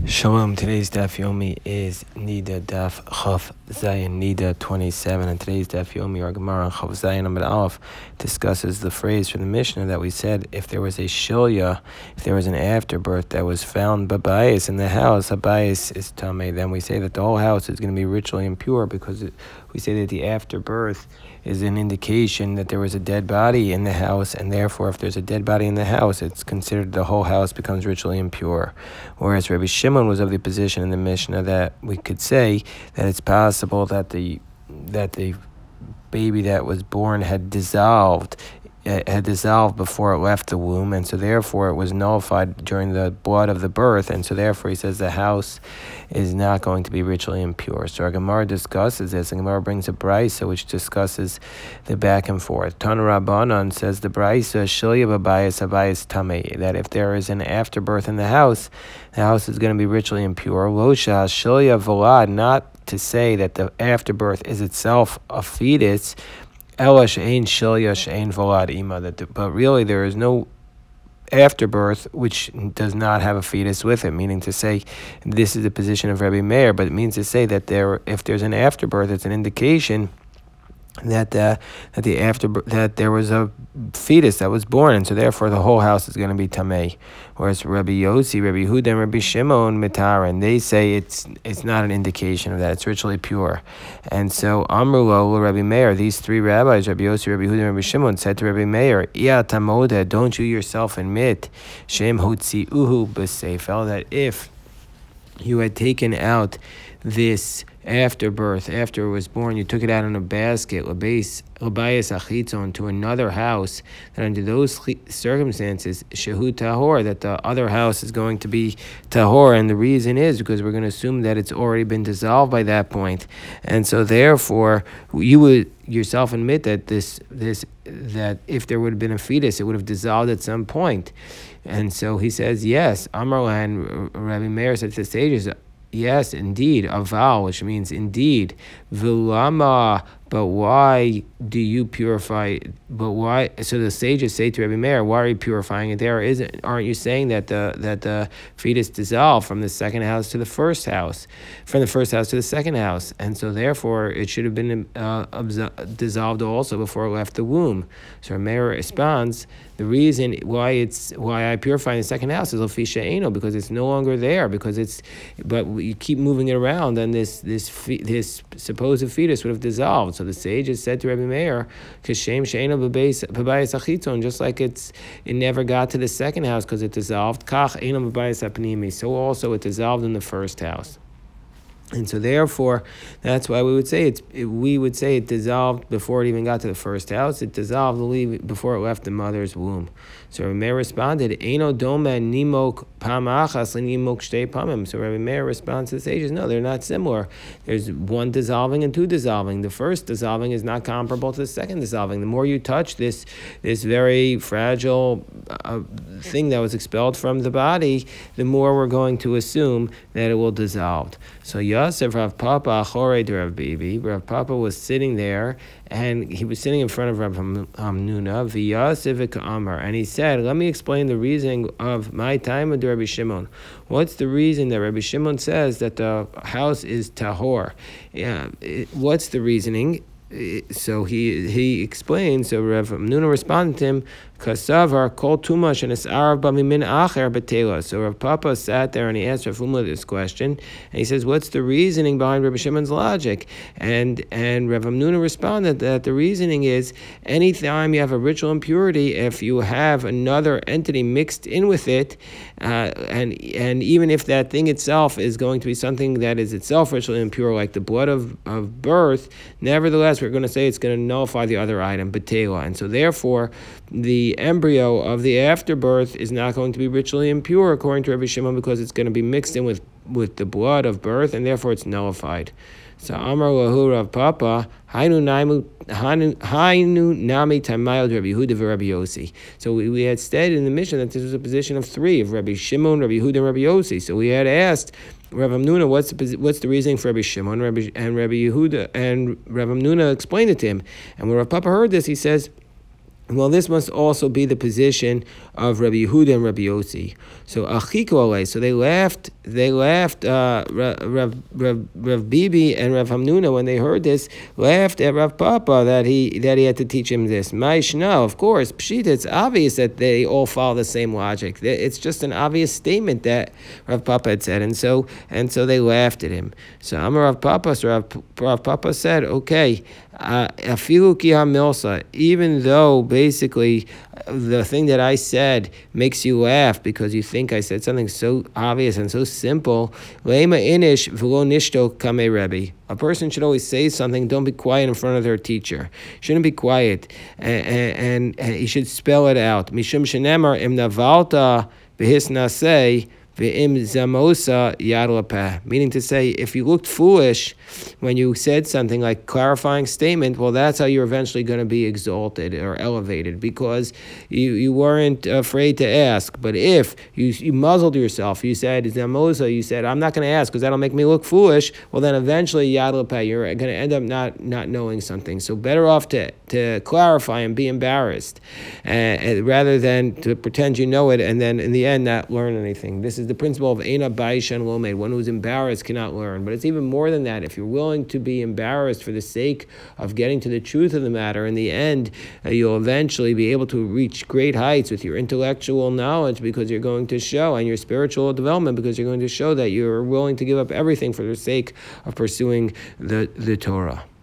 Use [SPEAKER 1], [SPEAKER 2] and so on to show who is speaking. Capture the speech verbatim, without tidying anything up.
[SPEAKER 1] Shalom. Today's Daf Yomi is Nida Daf Chav Zayin Nida twenty-seven, and today's Daf Yomi, our Gemara on Chav Zayin Amid Aleph, discusses the phrase from the Mishnah that we said if there was a shilya, if there was an afterbirth that was found babayis in the house, habayis is tamei, then we say that the whole house is going to be ritually impure because it, we say that the afterbirth is an indication that there was a dead body in the house, and therefore if there's a dead body in the house, it's considered the whole house becomes ritually impure. Whereas Rabbi Shimon was of the position in the Mishnah that we could say that it's possible that the that the baby that was born had dissolved had dissolved before it left the womb, and so therefore it was nullified during the blood of the birth, and so therefore he says the house is not going to be ritually impure. So our Gemara discusses this, and Gemara brings a brisa which discusses the back and forth. Tana Rabbanan says the brisa shilya babayis habayis tamei, that if there is an afterbirth in the house, the house is going to be ritually impure. Losha shilya volad, not to say that the afterbirth is itself a fetus, Ela she'ein shilya she'ein volad ima, that but really there is no afterbirth which does not have a fetus with it, meaning to say this is the position of Rabbi Meir, but it means to say that there, if there's an afterbirth, it's an indication that uh, that the after that there was a fetus that was born, and so therefore the whole house is going to be tamei. Whereas Rabbi Yossi, Rabbi Huda, and Rabbi Shimon mitar, and they say it's it's not an indication of that; it's ritually pure. And so Amrulo, Rabbi Meir, these three rabbis, Rabbi Yossi, Rabbi Huda, and Rabbi Shimon, said to Rabbi Meir, "Ia tamoda, don't you yourself admit shem hutzi uhu b'seifel, that if you had taken out this afterbirth, after it was born, you took it out in a basket, labayis achitzon, to another house, that under those circumstances, shehu tahor, that the other house is going to be tahor, and the reason is because we're going to assume that it's already been dissolved by that point, and so therefore you would yourself admit that this this that if there would have been a fetus, it would have dissolved at some point. And so he says, yes. Amar and Rabbi Meir said to the sages, yes, indeed, aval, which means indeed, vilama, but why do you purify, but why, so the sages say to Rabbi Meir, why are you purifying it there? Isn't, aren't you saying that the that the fetus dissolved from the second house to the first house, from the first house to the second house, and so therefore it should have been uh, dissolved also before it left the womb? So Rabbi Meir responds, the reason why it's why I purify in the second house is lefisha eno, because it's no longer there, because it's, but you keep moving it around, and this this this supposed fetus would have dissolved. So the sages said to Rabbi Meir, "Kashem she'ena b'bayis achitzon," just like it's it never got to the second house because it dissolved. Kach ena b'bayis apnimi, so also it dissolved in the first house. And so therefore, that's why we would say it's. It, we would say it dissolved before it even got to the first house. It dissolved before it left the mother's womb. So Rabbi Meir responded, "Eino doma nimok pamachas nimok shtei pamim." So Rabbi Meir responds to the sages, "No, they're not similar. There's one dissolving and two dissolving. The first dissolving is not comparable to the second dissolving. The more you touch this, this very fragile uh, thing that was expelled from the body, the more we're going to assume that it will dissolve." So Yosef Rav Papa Achorei de Rav Bibi, Rav Papa was sitting there, and he was sitting in front of Rav Hamnuna, v'Yosef Amar, and he said, "Let me explain the reasoning of my time with Rabbi Shimon. What's the reason that Rabbi Shimon says that the house is tahor? Yeah, what's the reasoning?" So he he explains. So Rav Hamnuna responded to him, "Kasavar kol tumash and esarav b'mimin acher betela." So Rav Papa sat there and he asked Rav Hamnuna this question, and he says, "What's the reasoning behind Rabbi Shimon's logic?" And and Rav Hamnuna responded that the reasoning is anytime you have a ritual impurity, if you have another entity mixed in with it, uh, and and even if that thing itself is going to be something that is itself ritually impure, like the blood of, of birth, nevertheless we're going to say it's going to nullify the other item, betela, and so therefore the embryo of the afterbirth is not going to be ritually impure according to Rabbi Shimon because it's going to be mixed in with, with the blood of birth, and therefore it's nullified. So Amar Lahu Rav Papa, Hainu Nami Tamayod Rabbi Yehuda v'Rabbi Yossi. So we, we had stated in the mission that this was a position of three, of Rabbi Shimon, Rabbi Yehuda, and Rabbi Yossi. So we had asked Rav Hamnuna, what's the what's the reasoning for Rabbi Shimon, Rabbi, and Rabbi Yehuda, and Rav Hamnuna explained it to him. And when Rav Papa heard this, he says, Well, this must also be the position of Rabbi Yehuda and Rabbi Yossi. So achiko, so they laughed. They laughed. Uh, Rav, Rav, Rav Bibi and Rav Hamnuna, when they heard this, laughed at Rav Papa that he that he had to teach him this. Ma'ishna, of course, pshita. It's obvious that they all follow the same logic. It's just an obvious statement that Rav Papa had said, and so and so they laughed at him. So Amar Rav Papa, so Rav, Rav Papa said, okay. Afilu ki hamilsa, even though basically the thing that I said makes you laugh because you think I said something so obvious and so simple. Leima inish v'lo nishto kame Rebbe. A person should always say something. Don't be quiet in front of their teacher. Shouldn't be quiet, and, and, and he should spell it out. Mishum shenemar im navalta b'hisnasei. Meaning to say, if you looked foolish when you said something like clarifying statement, well, that's how you're eventually going to be exalted or elevated, because you, you weren't afraid to ask. But if you you muzzled yourself, you said zamosa, you said I'm not going to ask because that'll make me look foolish. Well, then eventually yadlapeh, you're going to end up not not knowing something. So better off to to clarify and be embarrassed, uh, rather than to pretend you know it and then in the end not learn anything. This is the principle of Eina Baishan Lomed. One who's embarrassed cannot learn. But it's even more than that. If you're willing to be embarrassed for the sake of getting to the truth of the matter, in the end, uh, you'll eventually be able to reach great heights with your intellectual knowledge, because you're going to show, and your spiritual development, because you're going to show that you're willing to give up everything for the sake of pursuing the, the Torah.